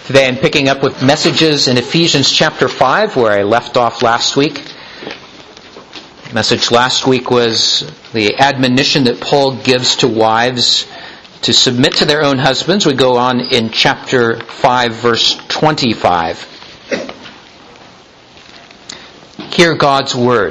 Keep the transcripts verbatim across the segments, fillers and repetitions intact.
Today I'm picking up with messages in Ephesians chapter five, where I left off last week. The message last week was the admonition that Paul gives to wives to submit to their own husbands. We go on in chapter five, verse twenty-five. Hear God's word.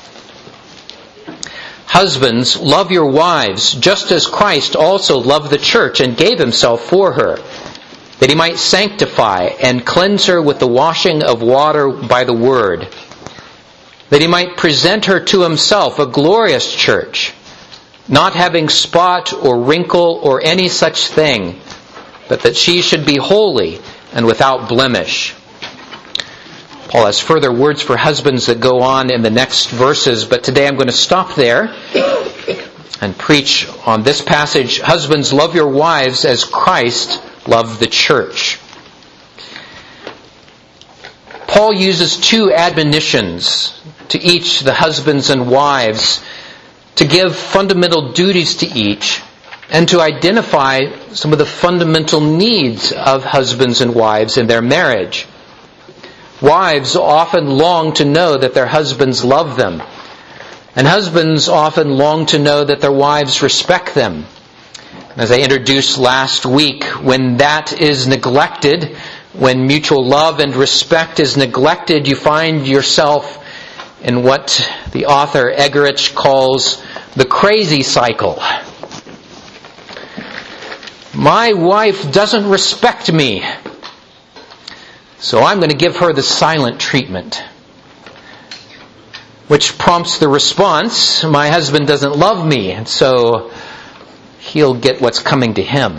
Husbands, love your wives, just as Christ also loved the church and gave himself for her, that he might sanctify and cleanse her with the washing of water by the word, that he might present her to himself a glorious church, not having spot or wrinkle or any such thing, but that she should be holy and without blemish. Paul has further words for husbands that go on in the next verses, but today I'm going to stop there and preach on this passage. Husbands, love your wives as Christ loved the church. Paul uses two admonitions to each, the husbands and wives, to give fundamental duties to each and to identify some of the fundamental needs of husbands and wives in their marriage. Wives often long to know that their husbands love them, and husbands often long to know that their wives respect them. As I introduced last week, when that is neglected, when mutual love and respect is neglected, you find yourself in what the author Egerich calls the crazy cycle. My wife doesn't respect me, so I'm going to give her the silent treatment. Which prompts the response, my husband doesn't love me, and so he'll get what's coming to him.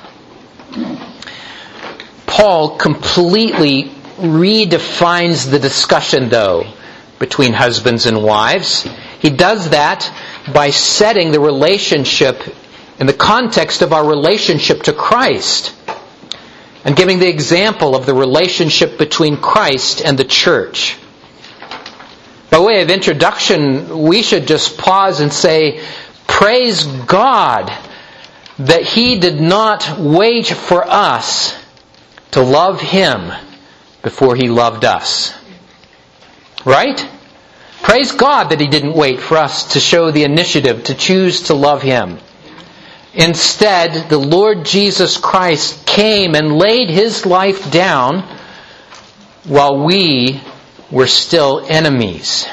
Paul completely redefines the discussion, though, between husbands and wives. He does that by setting the relationship in the context of our relationship to Christ, and giving the example of the relationship between Christ and the church. By way of introduction, we should just pause and say, praise God that He did not wait for us to love Him before He loved us. Right? Praise God that He didn't wait for us to show the initiative to choose to love Him. Instead, the Lord Jesus Christ came and laid His life down while we were still enemies.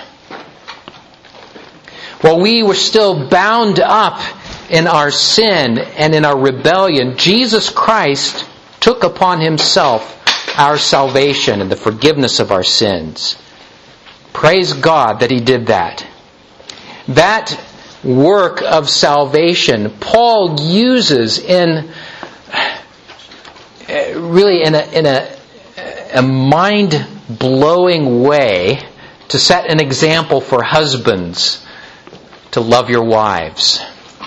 While we were still bound up in our sin and in our rebellion, Jesus Christ took upon Himself our salvation and the forgiveness of our sins. Praise God that He did that. That work of salvation Paul uses in really in a, in a, a mind-blowing way to set an example for husbands to love your wives.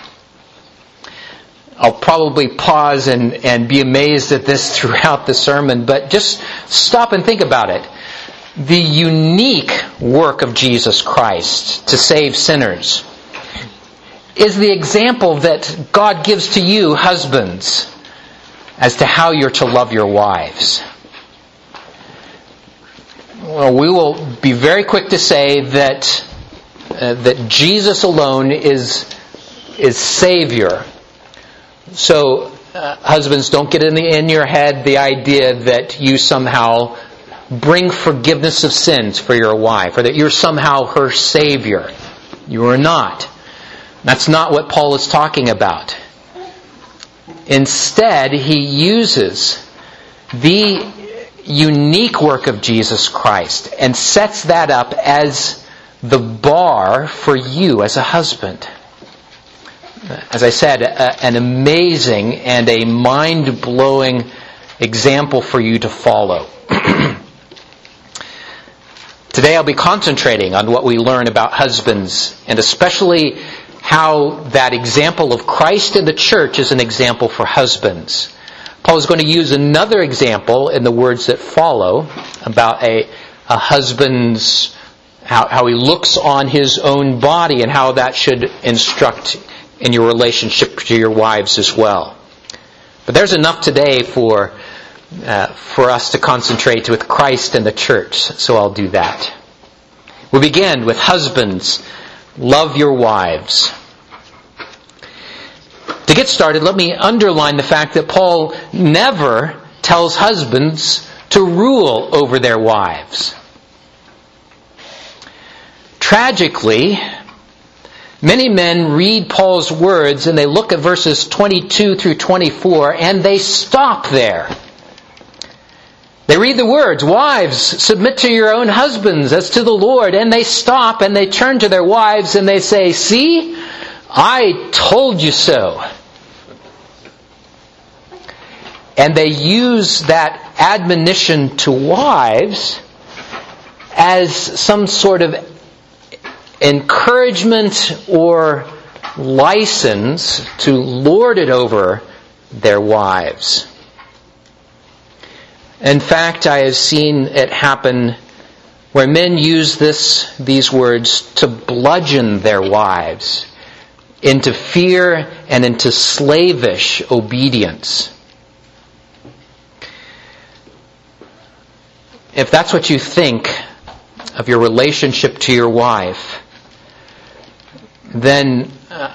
I'll probably pause and, and be amazed at this throughout the sermon, but just stop and think about it. The unique work of Jesus Christ to save sinners is the example that God gives to you, husbands, as to how you're to love your wives. Well, we will be very quick to say that uh, that Jesus alone is is Savior. So, uh, husbands, don't get in, the, in your head the idea that you somehow bring forgiveness of sins for your wife, or that you're somehow her Savior. You are not. That's not what Paul is talking about. Instead, he uses the unique work of Jesus Christ and sets that up as the bar for you as a husband. As I said, a, an amazing and a mind-blowing example for you to follow. Today I'll be concentrating on what we learn about husbands, and especially how that example of Christ in the church is an example for husbands. Paul is going to use another example in the words that follow about a, a husband's, how, how he looks on his own body and how that should instruct in your relationship to your wives as well. But there's enough today for uh, for us to concentrate with Christ and the church, so I'll do that. We begin with husbands, love your wives. To get started, let me underline the fact that Paul never tells husbands to rule over their wives. Tragically, many men read Paul's words and they look at verses twenty-two through twenty-four and they stop there. They read the words, "Wives, submit to your own husbands as to the Lord," and they stop and they turn to their wives and they say, "See, I told you so." And they use that admonition to wives as some sort of encouragement or license to lord it over their wives. In fact, I have seen it happen where men use this, these words to bludgeon their wives into fear and into slavish obedience. If that's what you think of your relationship to your wife, then uh,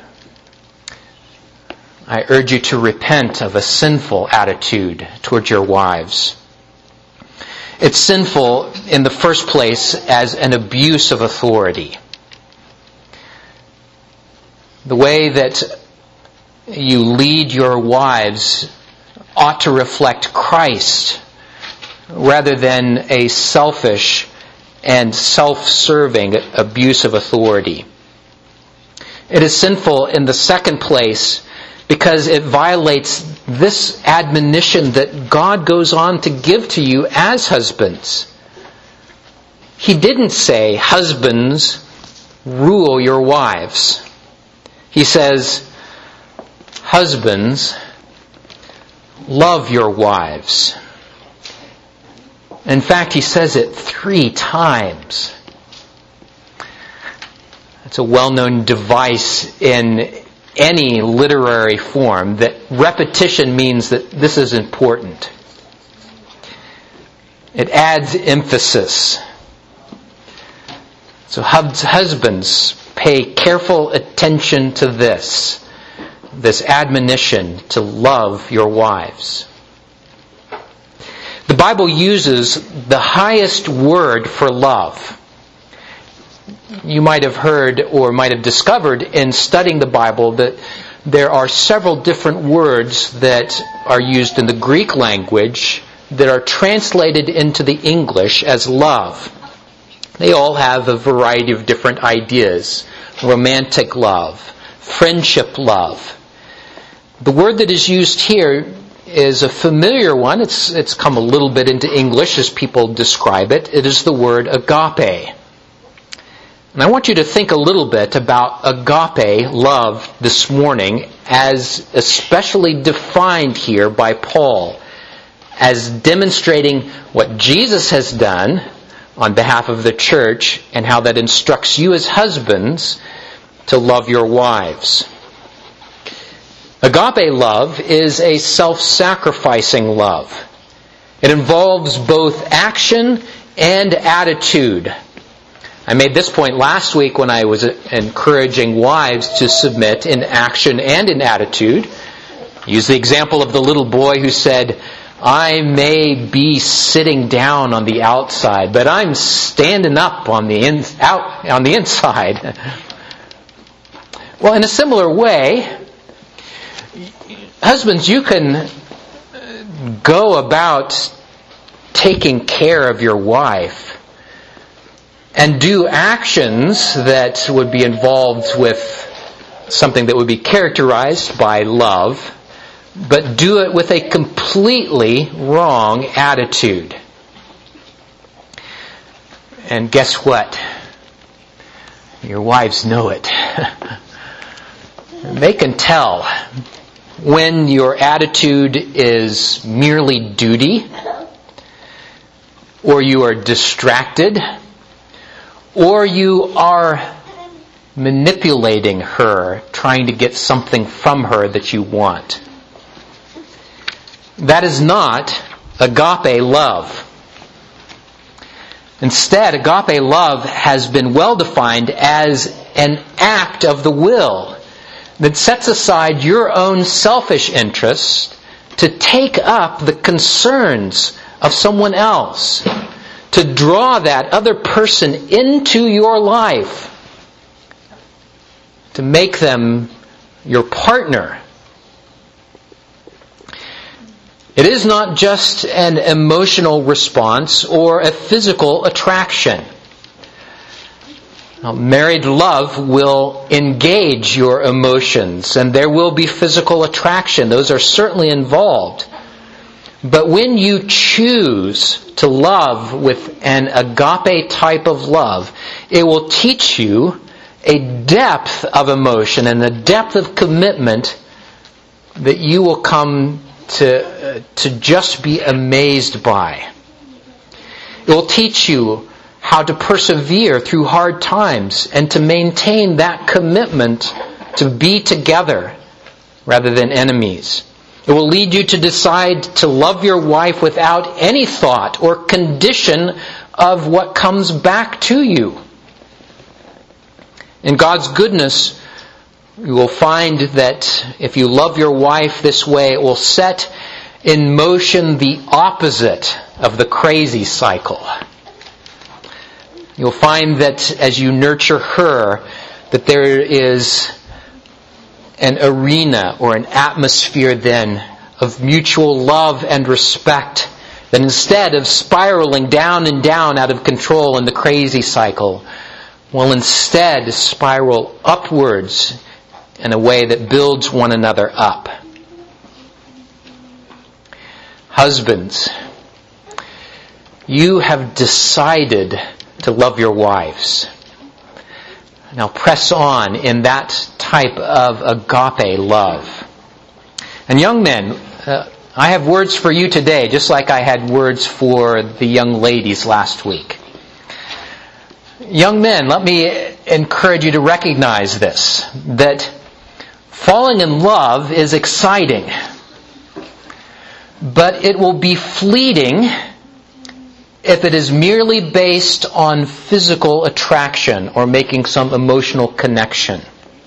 I urge you to repent of a sinful attitude towards your wives. It's sinful in the first place as an abuse of authority. The way that you lead your wives ought to reflect Christ rather than a selfish and self-serving abuse of authority. It is sinful in the second place because it violates this admonition that God goes on to give to you as husbands. He didn't say, "Husbands, rule your wives." He says, "Husbands, love your wives." In fact, he says it three times. It's a well-known device in any literary form that repetition means that this is important. It adds emphasis. So husbands, pay careful attention to this, this admonition to love your wives. The Bible uses the highest word for love. You might have heard or might have discovered in studying the Bible that there are several different words that are used in the Greek language that are translated into the English as love. They all have a variety of different ideas. Romantic love, friendship love. The word that is used here is a familiar one. It's, it's come a little bit into English as people describe it. It is the word agape. And I want you to think a little bit about agape love this morning as especially defined here by Paul as demonstrating what Jesus has done on behalf of the church and how that instructs you as husbands to love your wives. Agape love is a self-sacrificing love. It involves both action and attitude. I made this point last week when I was encouraging wives to submit in action and in attitude. I used the example of the little boy who said, "I may be sitting down on the outside, but I'm standing up on the in, out on the inside." Well, in a similar way, husbands, you can go about taking care of your wife and do actions that would be involved with something that would be characterized by love, but do it with a completely wrong attitude. And guess what? Your wives know it. They can tell when your attitude is merely duty, or you are distracted, or you are manipulating her, trying to get something from her that you want. That is not agape love. Instead, agape love has been well defined as an act of the will that sets aside your own selfish interest to take up the concerns of someone else, to draw that other person into your life, to make them your partner. It is not just an emotional response or a physical attraction. Now, married love will engage your emotions, and there will be physical attraction. Those are certainly involved. But when you choose to love with an agape type of love, it will teach you a depth of emotion and a depth of commitment that you will come to, uh, to just be amazed by. It will teach you how to persevere through hard times and to maintain that commitment to be together rather than enemies. It will lead you to decide to love your wife without any thought or condition of what comes back to you. In God's goodness, you will find that if you love your wife this way, it will set in motion the opposite of the crazy cycle. You'll find that as you nurture her, that there is an arena or an atmosphere then of mutual love and respect, that instead of spiraling down and down out of control in the crazy cycle, will instead spiral upwards in a way that builds one another up. Husbands, you have decided to love your wives. Now press on in that type of agape love. And young men, uh, I have words for you today, just like I had words for the young ladies last week. Young men, let me encourage you to recognize this, that falling in love is exciting, but it will be fleeting if it is merely based on physical attraction or making some emotional connection.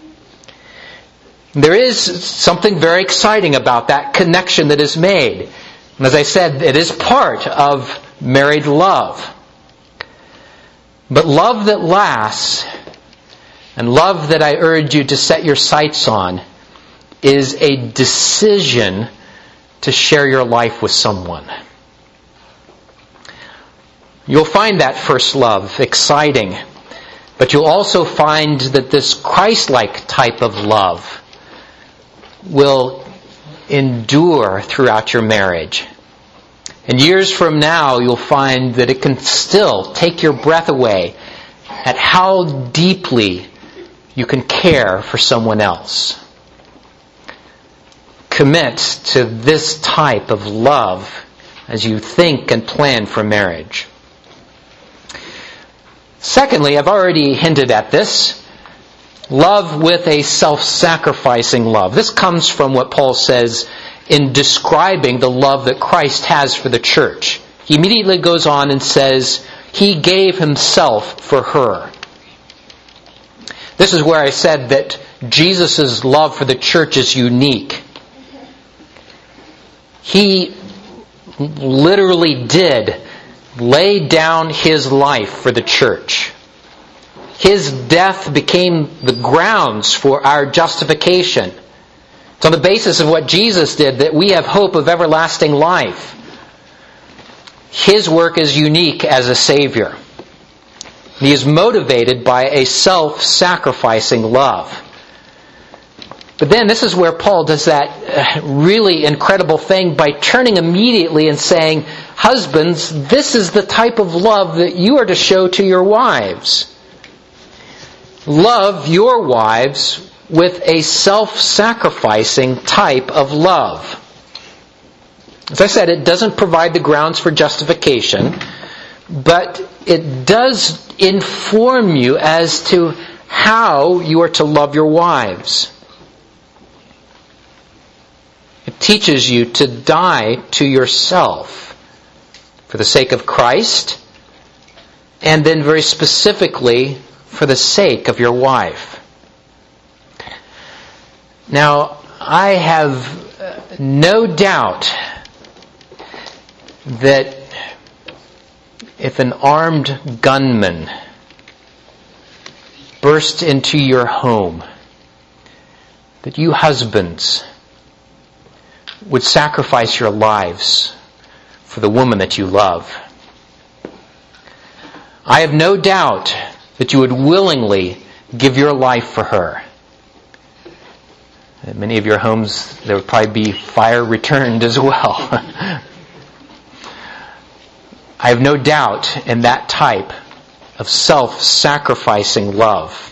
There is something very exciting about that connection that is made. And as I said, it is part of married love. But love that lasts, and love that I urge you to set your sights on, is a decision to share your life with someone. You'll find that first love exciting, but you'll also find that this Christ-like type of love will endure throughout your marriage. And years from now, you'll find that it can still take your breath away at how deeply you can care for someone else. Commit to this type of love as you think and plan for marriage. Secondly, I've already hinted at this, love with a self-sacrificing love. This comes from what Paul says in describing the love that Christ has for the church. He immediately goes on and says, He gave Himself for her. This is where I said that Jesus' love for the church is unique. He literally did lay down His life for the church. His death became the grounds for our justification. It's on the basis of what Jesus did that we have hope of everlasting life. His work is unique as a Savior. He is motivated by a self-sacrificing love. But then this is where Paul does that really incredible thing by turning immediately and saying, husbands, this is the type of love that you are to show to your wives. Love your wives with a self-sacrificing type of love. As I said, it doesn't provide the grounds for justification, but it does inform you as to how you are to love your wives. It teaches you to die to yourself for the sake of Christ, and then very specifically for the sake of your wife. Now, I have no doubt that if an armed gunman burst into your home, that you husbands would sacrifice your lives for the woman that you love. I have no doubt that you would willingly give your life for her. In many of your homes, there would probably be fire returned as well. I have no doubt in that type of self-sacrificing love.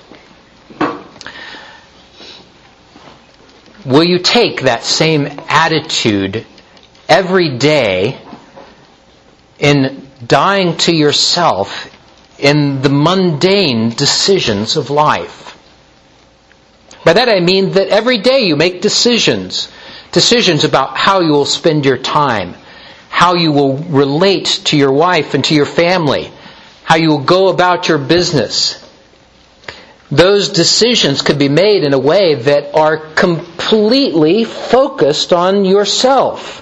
Will you take that same attitude every day in dying to yourself in the mundane decisions of life? By that I mean that every day you make decisions. Decisions about how you will spend your time, how you will relate to your wife and to your family, how you will go about your business. Those decisions could be made in a way that are completely focused on yourself.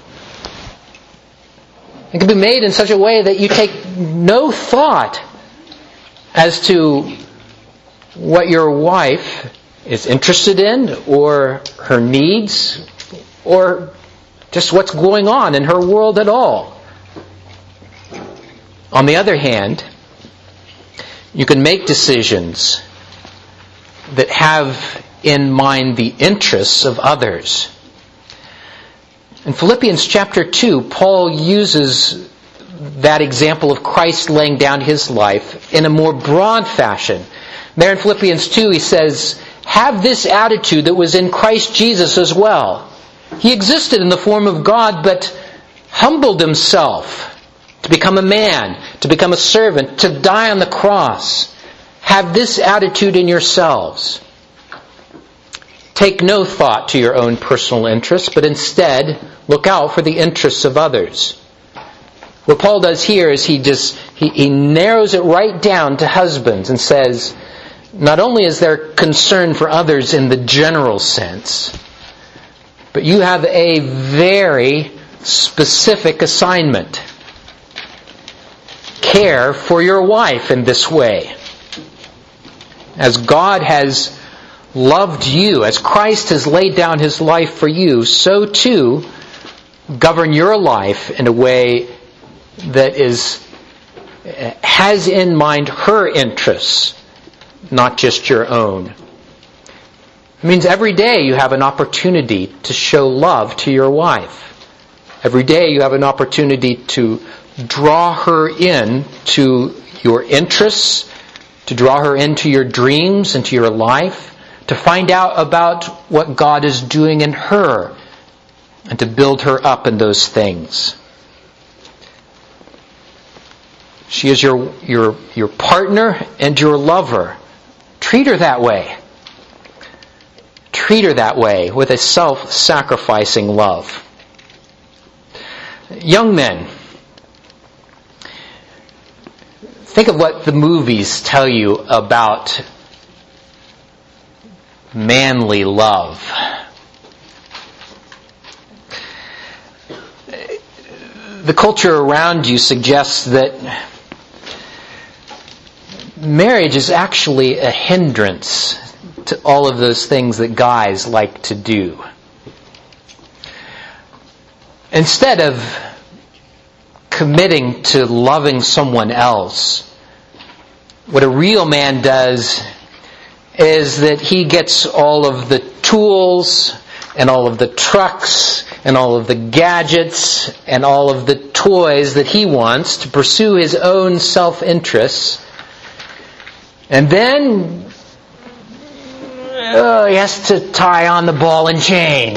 It can be made in such a way that you take no thought as to what your wife is interested in, or her needs, or just what's going on in her world at all. On the other hand, you can make decisions that have in mind the interests of others. In Philippians chapter two, Paul uses that example of Christ laying down his life in a more broad fashion. There in Philippians two, he says, "Have this attitude that was in Christ Jesus as well. He existed in the form of God, but humbled himself to become a man, to become a servant, to die on the cross. Have this attitude in yourselves. Take no thought to your own personal interests, but instead look out for the interests of others." What Paul does here is he just he, he narrows it right down to husbands and says, not only is there concern for others in the general sense, but you have a very specific assignment. Care for your wife in this way. As God has loved you, as Christ has laid down His life for you, so too govern your life in a way that is has in mind her interests, not just your own. It means every day you have an opportunity to show love to your wife. Every day you have an opportunity to draw her in to your interests, to draw her into your dreams, into your life, to find out about what God is doing in her, and to build her up in those things. She is your, your, your partner and your lover. Treat her that way. Treat her that way with a self-sacrificing love. Young men, think of what the movies tell you about manly love. The culture around you suggests that marriage is actually a hindrance to all of those things that guys like to do. Instead of committing to loving someone else, what a real man does is that he gets all of the tools and all of the trucks and all of the gadgets and all of the toys that he wants to pursue his own self-interests. And then oh, he has to tie on the ball and chain.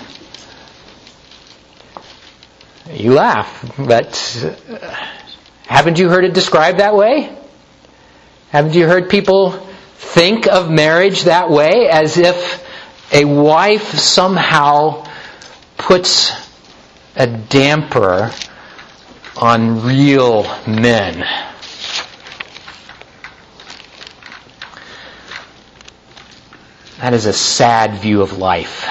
You laugh, but haven't you heard it described that way? Haven't you heard people think of marriage that way, as if a wife somehow puts a damper on real men. That is a sad view of life.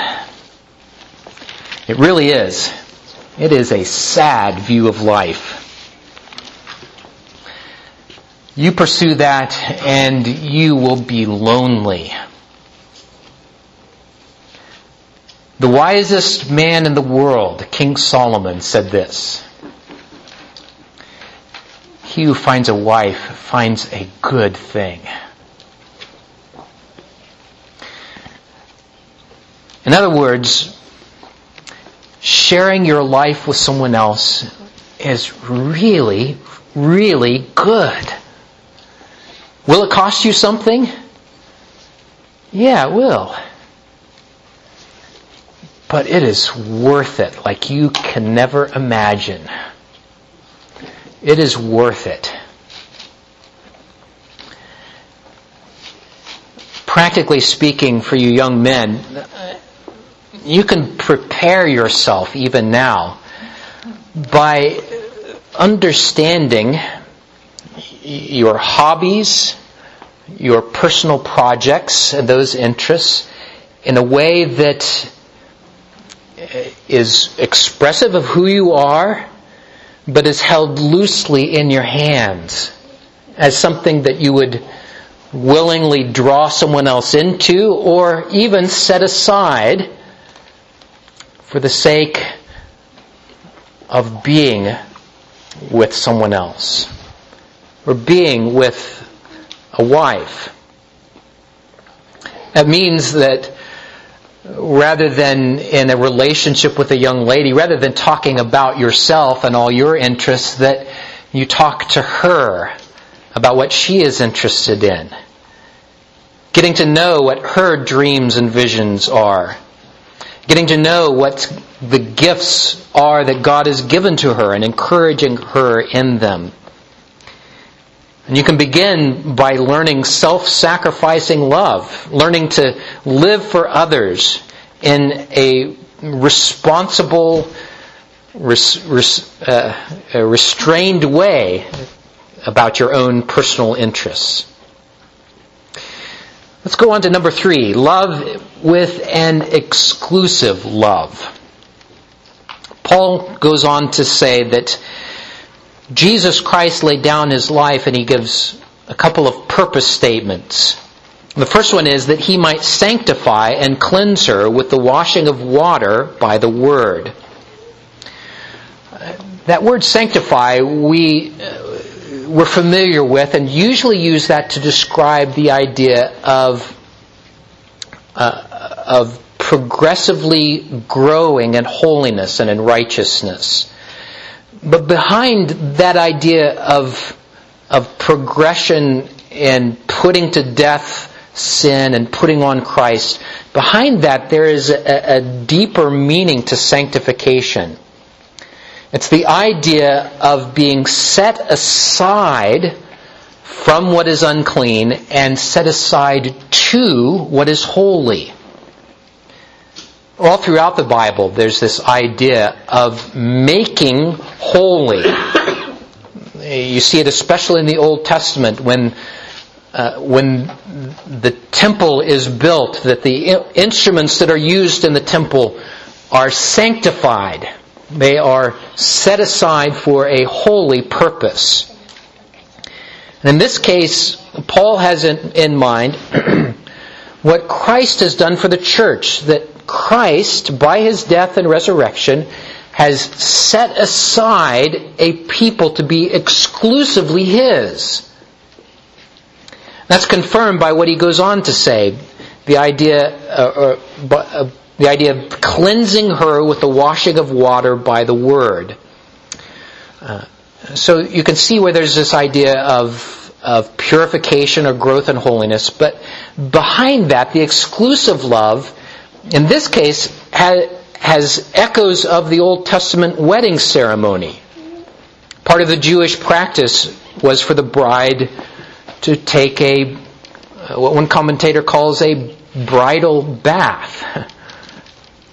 It really is. It is a sad view of life. You pursue that and you will be lonely. The wisest man in the world, King Solomon, said this: "He who finds a wife finds a good thing." In other words, sharing your life with someone else is really, really good. Will it cost you something? Yeah, it will. But it is worth it like you can never imagine. It is worth it. Practically speaking, for you young men, you can prepare yourself even now by understanding your hobbies, your personal projects, and those interests in a way that is expressive of who you are, but is held loosely in your hands as something that you would willingly draw someone else into, or even set aside for the sake of being with someone else, or being with a wife. That means that rather than in a relationship with a young lady, rather than talking about yourself and all your interests, that you talk to her about what she is interested in. Getting to know what her dreams and visions are. Getting to know what the gifts are that God has given to her and encouraging her in them. And you can begin by learning self-sacrificing love, learning to live for others in a responsible, res, res, uh, a restrained way about your own personal interests. Let's go on to number three, love with an exclusive love. Paul goes on to say that Jesus Christ laid down His life, and he gives a couple of purpose statements. The first one is that He might sanctify and cleanse her with the washing of water by the Word. That word sanctify, we, we're familiar with and usually use that to describe the idea of, uh, of progressively growing in holiness and in righteousness. But behind that idea of, of progression in putting to death sin and putting on Christ, behind that there is a, a deeper meaning to sanctification. It's the idea of being set aside from what is unclean and set aside to what is holy. All throughout the Bible, there's this idea of making holy. You see it especially in the Old Testament when uh, when the temple is built, that the instruments that are used in the temple are sanctified. They are set aside for a holy purpose. And in this case, Paul has in, in mind what Christ has done for the church, that Christ, by His death and resurrection, has set aside a people to be exclusively His. That's confirmed by what he goes on to say, the idea, uh, uh, uh, the idea of cleansing her with the washing of water by the Word. Uh, so you can see where there's this idea of, of purification or growth in holiness, but behind that, the exclusive love, in this case, has, has echoes of the Old Testament wedding ceremony. Part of the Jewish practice was for the bride to take a, what one commentator calls a bridal bath.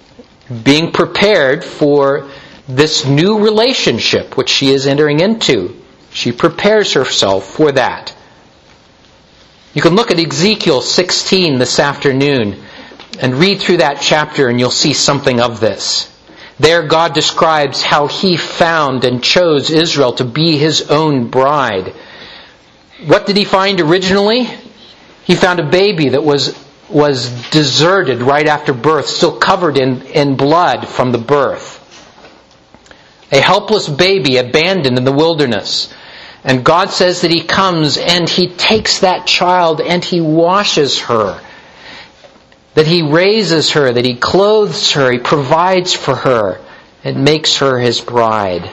being prepared for this new relationship which she is entering into. She prepares herself for that. You can look at Ezekiel sixteen this afternoon and read through that chapter, and you'll see something of this. There God describes how He found and chose Israel to be His own bride. What did He find originally? He found a baby that was was deserted right after birth, still covered in, in blood from the birth. A helpless baby abandoned in the wilderness. And God says that He comes and He takes that child and He washes her. That He raises her, that He clothes her, He provides for her, and makes her His bride.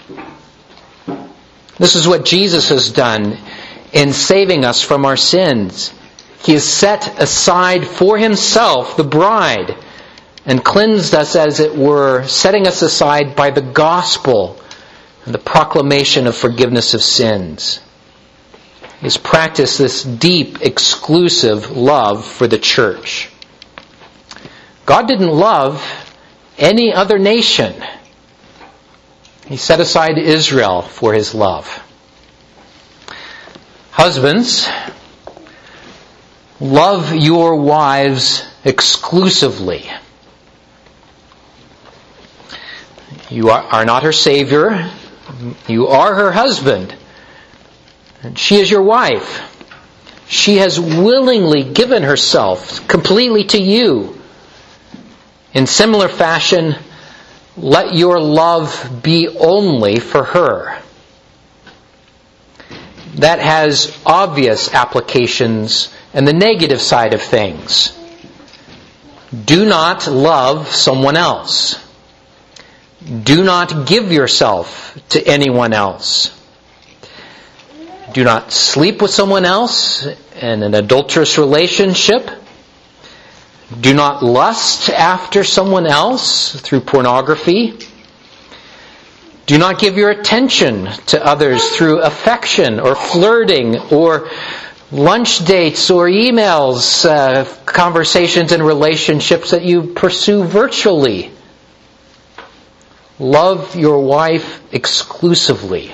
This is what Jesus has done in saving us from our sins. He has set aside for Himself the bride and cleansed us, as it were, setting us aside by the gospel and the proclamation of forgiveness of sins. He has practiced this deep, exclusive love for the church. God didn't love any other nation. He set aside Israel for His love. Husbands, love your wives exclusively. You are, are not her Savior. You are her husband. And she is your wife. She has willingly given herself completely to you. In similar fashion, let your love be only for her. That has obvious applications and the negative side of things. Do not love someone else. Do not give yourself to anyone else. Do not sleep with someone else in an adulterous relationship. Do not lust after someone else through pornography. Do not give your attention to others through affection or flirting or lunch dates or emails, uh, conversations and relationships that you pursue virtually. Love your wife exclusively.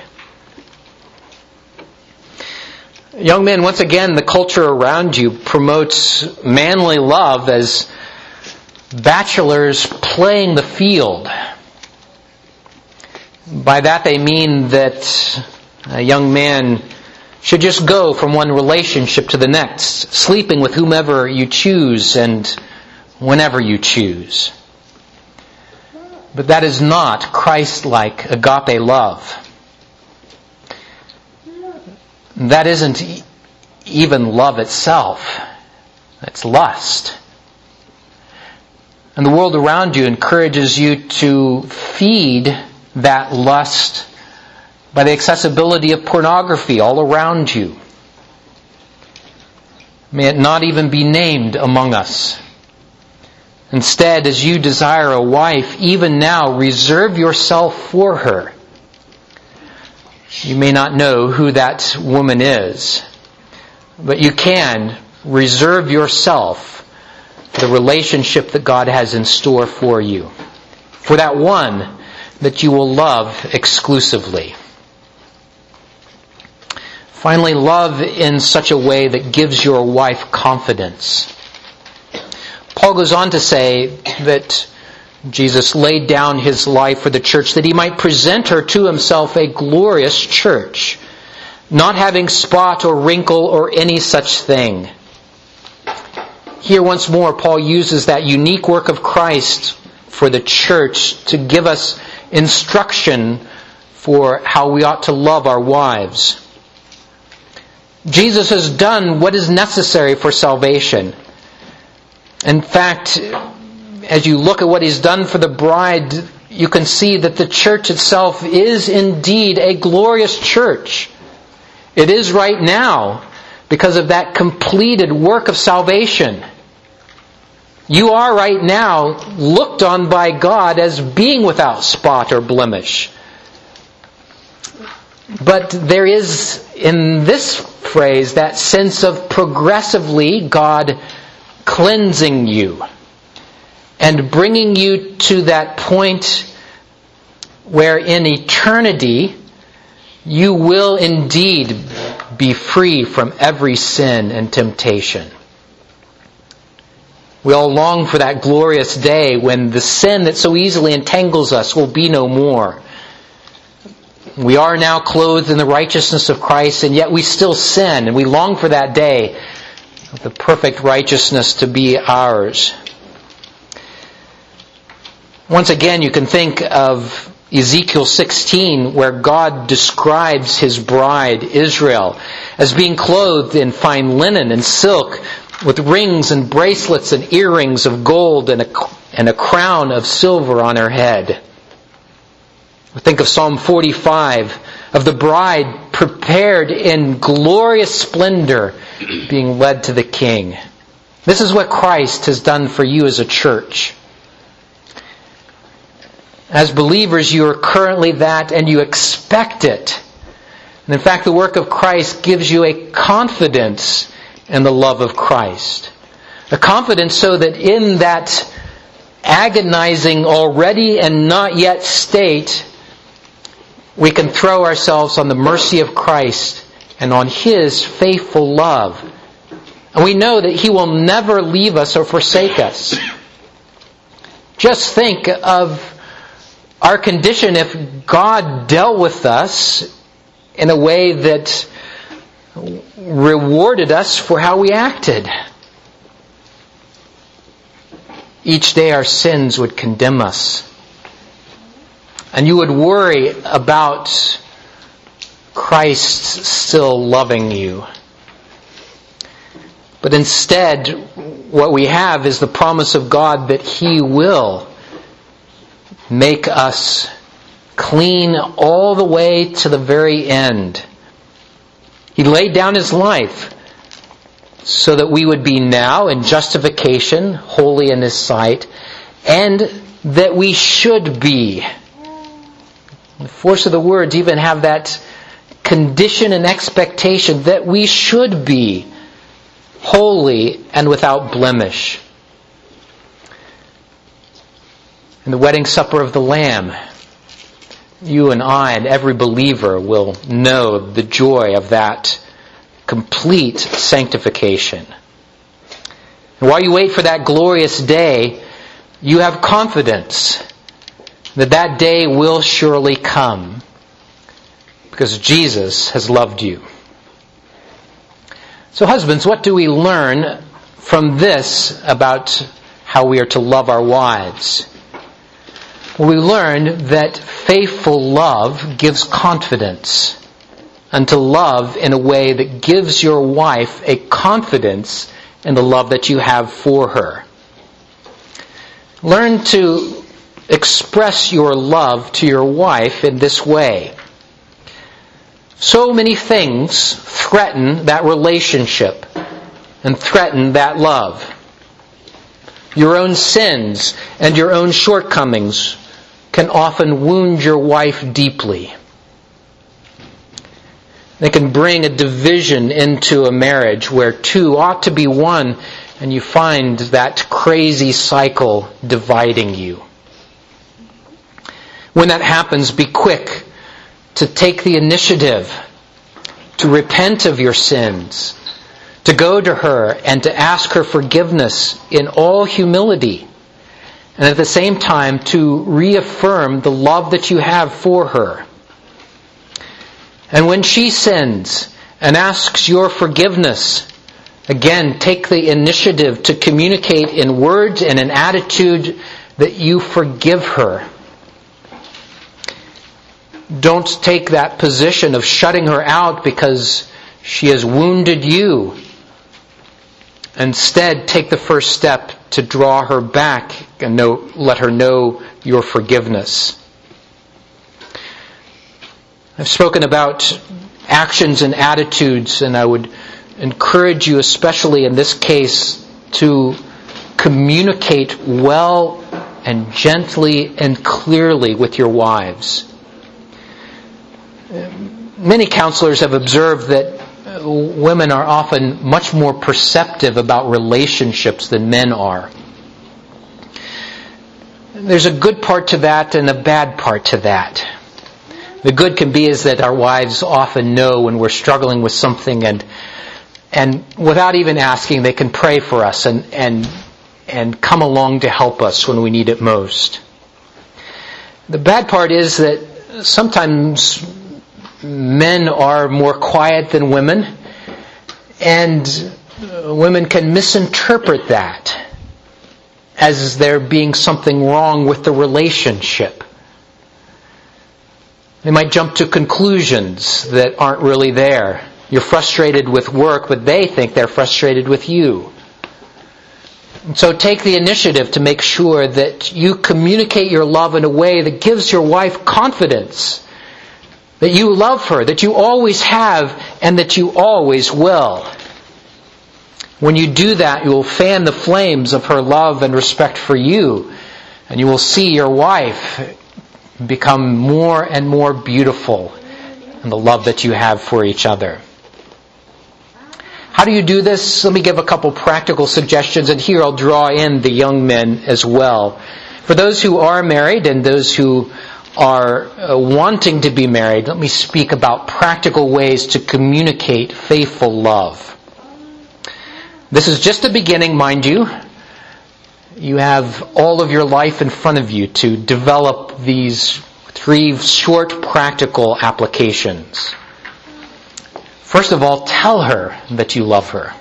Young men, once again, the culture around you promotes manly love as bachelors playing the field. By that they mean that a young man should just go from one relationship to the next, sleeping with whomever you choose and whenever you choose. But that is not Christ-like agape love. That isn't even love itself. It's lust. And the world around you encourages you to feed that lust by the accessibility of pornography all around you. May it not even be named among us. Instead, as you desire a wife, even now, reserve yourself for her. You may not know who that woman is, but you can reserve yourself for the relationship that God has in store for you, for that one that you will love exclusively. Finally, love in such a way that gives your wife confidence. Paul goes on to say that Jesus laid down His life for the church that He might present her to Himself a glorious church, not having spot or wrinkle or any such thing. Here once more, Paul uses that unique work of Christ for the church to give us instruction for how we ought to love our wives. Jesus has done what is necessary for salvation. In fact, as you look at what He's done for the bride, you can see that the church itself is indeed a glorious church. It is right now because of that completed work of salvation. You are right now looked on by God as being without spot or blemish. But there is in this phrase that sense of progressively God cleansing you and bringing you to that point where in eternity you will indeed be free from every sin and temptation. We all long for that glorious day when the sin that so easily entangles us will be no more. We are now clothed in the righteousness of Christ, and yet we still sin, and we long for that day of the perfect righteousness to be ours. Once again, you can think of Ezekiel sixteen, where God describes His bride, Israel, as being clothed in fine linen and silk, with rings and bracelets and earrings of gold and a, and a crown of silver on her head. We think of Psalm forty-five, of the bride prepared in glorious splendor, being led to the King. This is what Christ has done for you as a church. As believers, you are currently that, and you expect it. And in fact, the work of Christ gives you a confidence in the love of Christ. A confidence so that in that agonizing already and not yet state, we can throw ourselves on the mercy of Christ and on His faithful love. And we know that He will never leave us or forsake us. Just think of our condition if God dealt with us in a way that rewarded us for how we acted. Each day our sins would condemn us. And you would worry about Christ still loving you. But instead, what we have is the promise of God that He will make us clean all the way to the very end. He laid down His life so that we would be now in justification, holy in His sight, and that we should be. The force of the words even have that condition and expectation that we should be holy and without blemish. In the wedding supper of the Lamb, you and I and every believer will know the joy of that complete sanctification. And while you wait for that glorious day, you have confidence that that day will surely come because Jesus has loved you. So husbands, what do we learn from this about how we are to love our wives? Well, we learn that faithful love gives confidence, and to love in a way that gives your wife a confidence in the love that you have for her. Learn to express your love to your wife in this way. So many things threaten that relationship and threaten that love. Your own sins and your own shortcomings can often wound your wife deeply. They can bring a division into a marriage where two ought to be one, and you find that crazy cycle dividing you. When that happens, be quick to take the initiative, to repent of your sins, to go to her and to ask her forgiveness in all humility, and at the same time to reaffirm the love that you have for her. And when she sins and asks your forgiveness, again, take the initiative to communicate in words and in attitude that you forgive her. Don't take that position of shutting her out because she has wounded you. Instead, take the first step to draw her back and know, let her know your forgiveness. I've spoken about actions and attitudes, and I would encourage you, especially in this case, to communicate well and gently and clearly with your wives. Many counselors have observed that women are often much more perceptive about relationships than men are. there's a good part to that and a bad part to that. The good can be is that our wives often know when we're struggling with something, and and without even asking, they can pray for us and and and come along to help us when we need it most. The bad part is that sometimes men are more quiet than women, and women can misinterpret that as there being something wrong with the relationship. They might jump to conclusions that aren't really there. You're frustrated with work, but they think they're frustrated with you. And so take the initiative to make sure that you communicate your love in a way that gives your wife confidence that you love her, that you always have, and that you always will. When you do that, you will fan the flames of her love and respect for you, and you will see your wife become more and more beautiful in the love that you have for each other. How do you do this? Let me give a couple practical suggestions, and here I'll draw in the young men as well. For those who are married and those who are uh, wanting to be married, let me speak about practical ways to communicate faithful love. This is just a beginning, mind you. You have all of your life in front of you to develop these three short practical applications. First of all, tell her that you love her.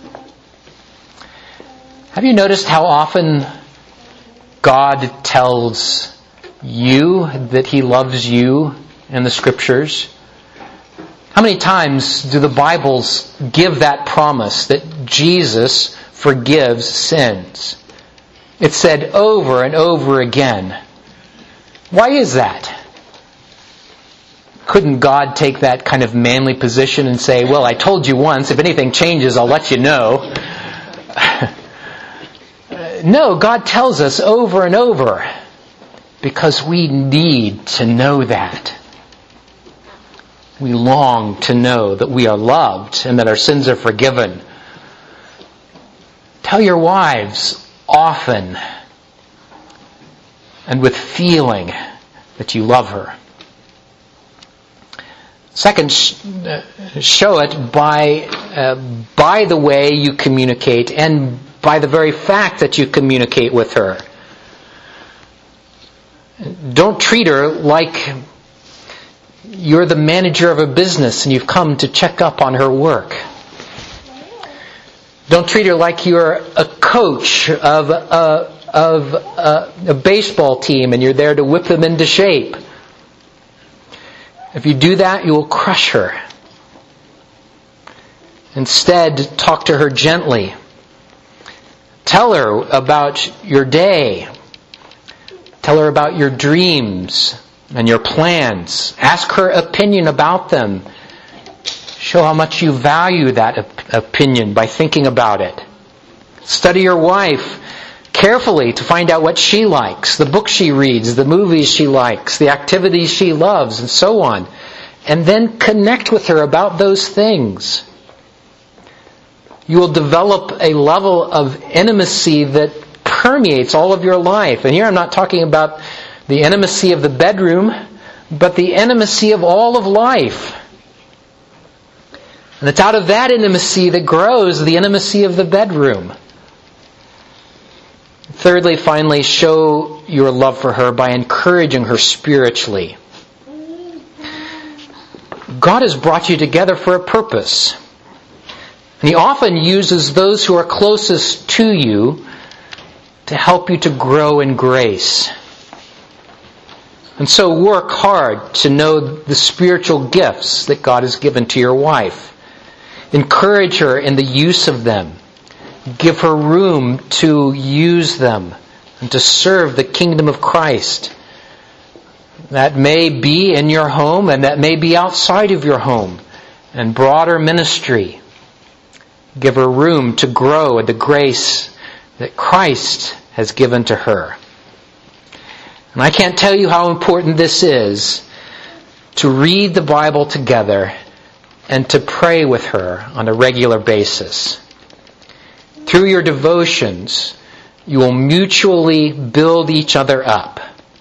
Have you noticed how often God tells you that He loves you in the Scriptures? How many times do the Bibles give that promise that Jesus forgives sins? It's said over and over again. Why is that? Couldn't God take that kind of manly position and say, well, I told you once, if anything changes, I'll let you know? No, God tells us over and over because we need to know that. We long to know that we are loved and that our sins are forgiven. Tell your wives often and with feeling that you love her. Second, show it by uh, by the way you communicate and by the very fact that you communicate with her. Don't treat her like you're the manager of a business and you've come to check up on her work. Don't treat her like you're a coach of a, of a, a baseball team and you're there to whip them into shape. If you do that, you will crush her. Instead, talk to her gently. Tell her about your day. Tell her about your dreams and your plans. Ask her opinion about them. Show how much you value that op- opinion by thinking about it. Study your wife carefully to find out what she likes, the books she reads, the movies she likes, the activities she loves, and so on. And then connect with her about those things. You will develop a level of intimacy that permeates all of your life. And here I'm not talking about the intimacy of the bedroom, but the intimacy of all of life. And it's out of that intimacy that grows the intimacy of the bedroom. Thirdly, finally, show your love for her by encouraging her spiritually. God has brought you together for a purpose. And He often uses those who are closest to you to help you to grow in grace. And so work hard to know the spiritual gifts that God has given to your wife. Encourage her in the use of them. Give her room to use them and to serve the kingdom of Christ. That may be in your home and that may be outside of your home and broader ministry. Give her room to grow in the grace that Christ has given to her. And I can't tell you how important this is to read the Bible together and to pray with her on a regular basis. Through your devotions, You will mutually build each other up.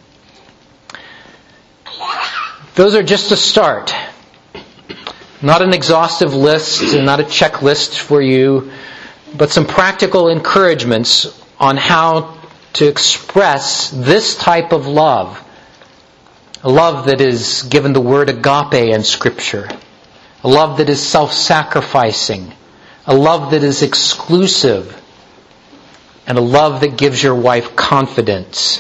Those are just a start. Not an exhaustive list, and not a checklist for you, but some practical encouragements on how to express this type of love. A love that is given the word agape in Scripture. A love that is self-sacrificing. A love that is exclusive. And a love that gives your wife confidence.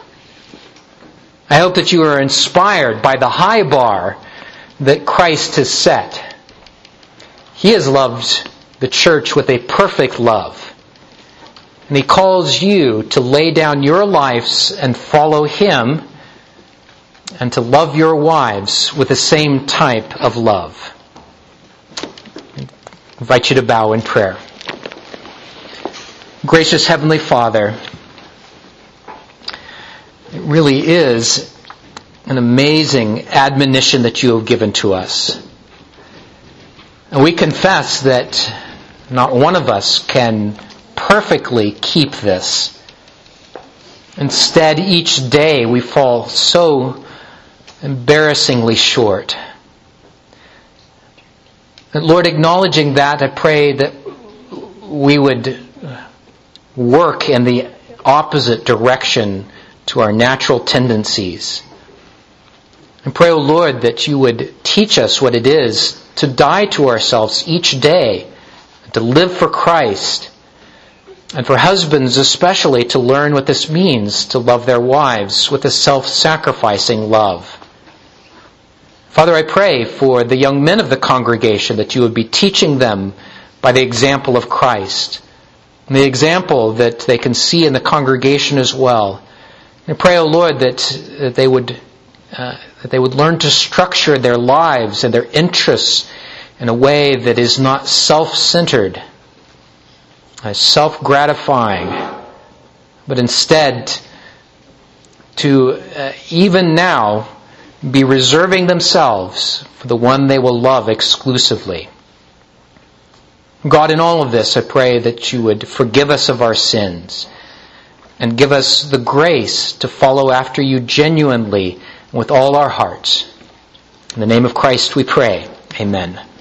I hope that you are inspired by the high bar that Christ has set. He has loved the church with a perfect love. And He calls you to lay down your lives and follow Him, and to love your wives with the same type of love. I invite you to bow in prayer. Gracious Heavenly Father, it really is an amazing admonition that you have given to us. And we confess that not one of us can perfectly keep this. Instead, each day we fall so embarrassingly short. And Lord, acknowledging that, I pray that we would work in the opposite direction to our natural tendencies. And pray, O Lord, that you would teach us what it is to die to ourselves each day, to live for Christ, and for husbands especially to learn what this means to love their wives with a self-sacrificing love. Father, I pray for the young men of the congregation that you would be teaching them by the example of Christ, and the example that they can see in the congregation as well. And I pray, O Lord, that, that they would uh, that they would learn to structure their lives and their interests in a way that is not self-centered, uh, self-gratifying, but instead to uh, even now be reserving themselves for the one they will love exclusively. God, in all of this, I pray that you would forgive us of our sins and give us the grace to follow after you genuinely with all our hearts. In the name of Christ we pray. Amen.